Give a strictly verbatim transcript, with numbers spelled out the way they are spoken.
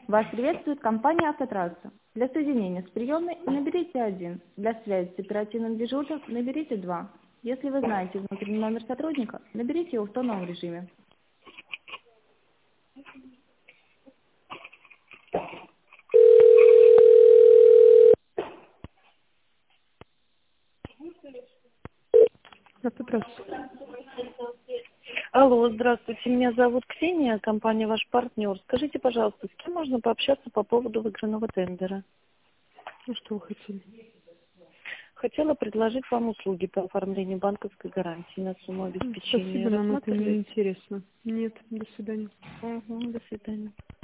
Вас приветствует компания «Автотрасса». Для соединения с приемной наберите один. Для связи с оперативным дежурным наберите два. Если вы знаете внутренний номер сотрудника, наберите его в тоновом режиме. «Автотрасса». Алло, здравствуйте, меня зовут Ксения, компания «Ваш партнер». Скажите, пожалуйста, с кем можно пообщаться по поводу выигранного тендера? Ну, что вы хотели? Хотела предложить вам услуги по оформлению банковской гарантии на сумму обеспечения. Спасибо, нам это не Рассматриваете? интересно. Нет, до свидания. Угу, до свидания.